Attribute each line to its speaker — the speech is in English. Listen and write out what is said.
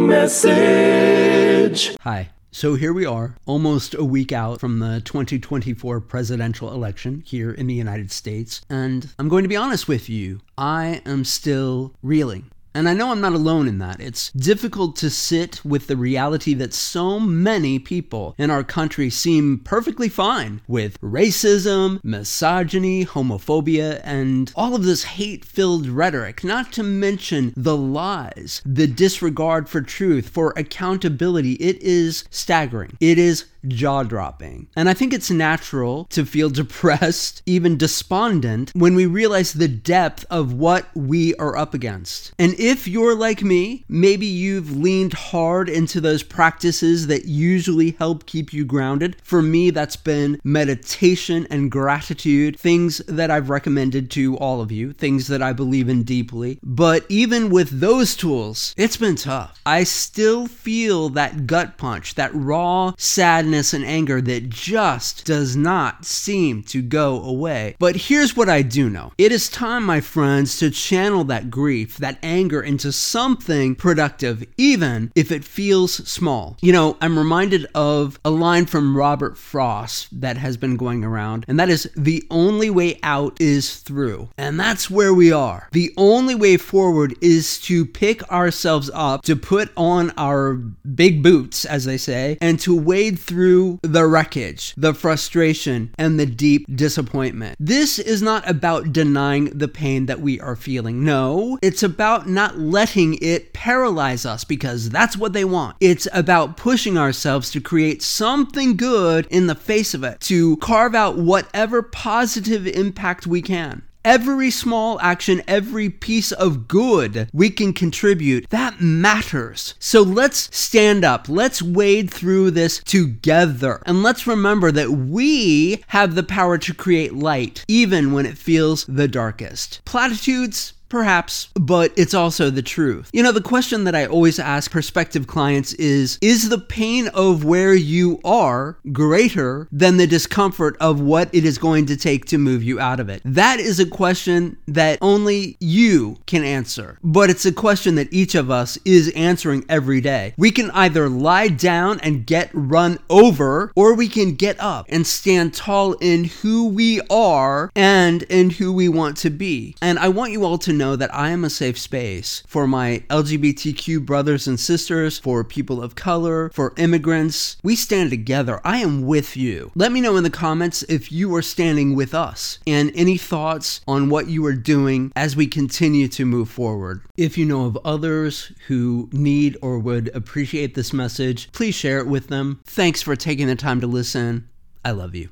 Speaker 1: message.
Speaker 2: Hi. So here we are, almost a week out from the 2024 presidential election here in the United States. And I'm going to be honest with you, I am still reeling. And I know I'm not alone in that. It's difficult to sit with the reality that so many people in our country seem perfectly fine with racism, misogyny, homophobia, and all of this hate-filled rhetoric, not to mention the lies, the disregard for truth, for accountability. It is staggering. It is jaw-dropping. And I think it's natural to feel depressed, even despondent, when we realize the depth of what we are up against. And if you're like me, maybe you've leaned hard into those practices that usually help keep you grounded. For me, that's been meditation and gratitude, things that I've recommended to all of you, things that I believe in deeply. But even with those tools, it's been tough. I still feel that gut punch, that raw sadness and anger that just does not seem to go away. But here's what I do know. It is time, my friends, to channel that grief, that anger into something productive, even if it feels small. You know, I'm reminded of a line from Robert Frost that has been going around, and that is, the only way out is through. And that's where we are. The only way forward is to pick ourselves up, to put on our big boots, as they say, and to wade through the wreckage, the frustration, and the deep disappointment. This is not about denying the pain that we are feeling. No, it's about not letting it paralyze us, because that's what they want. It's about pushing ourselves to create something good in the face of it, to carve out whatever positive impact we can. Every small action, every piece of good we can contribute, that matters. So let's stand up. Let's wade through this together. And let's remember that we have the power to create light, even when it feels the darkest. Platitudes? Perhaps, but it's also the truth. You know, the question that I always ask prospective clients is the pain of where you are greater than the discomfort of what it is going to take to move you out of it? That is a question that only you can answer, but it's a question that each of us is answering every day. We can either lie down and get run over, or we can get up and stand tall in who we are and in who we want to be. And I want you all to know that I am a safe space for my LGBTQ brothers and sisters, for people of color, for immigrants. We stand together. I am with you. Let me know in the comments if you are standing with us, and any thoughts on what you are doing as we continue to move forward. If you know of others who need or would appreciate this message, please share it with them. Thanks for taking the time to listen. I love you.